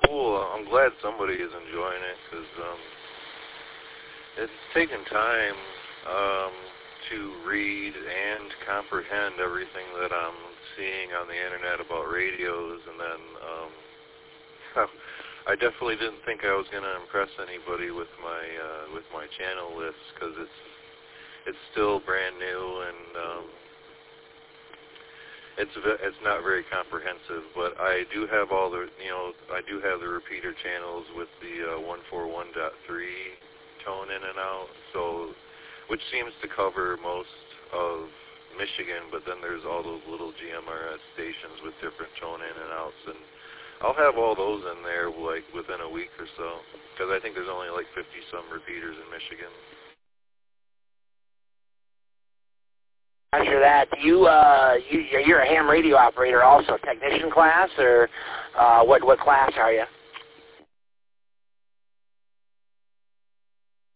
cool. I'm glad somebody is enjoying it, because it's taken time to read and comprehend everything that I'm seeing on the internet about radios, and then I definitely didn't think I was going to impress anybody with my channel list, because it's still brand new, and it's not very comprehensive. But I do have all the I do have the repeater channels with the 141.3 tone in and out, so which seems to cover most of Michigan. But then there's all those little GMRS stations with different tone in and outs, and I'll have all those in there like within a week or so, because I think there's only like 50 some repeaters in Michigan. After that, you're a ham radio operator also, technician class, or what class are you?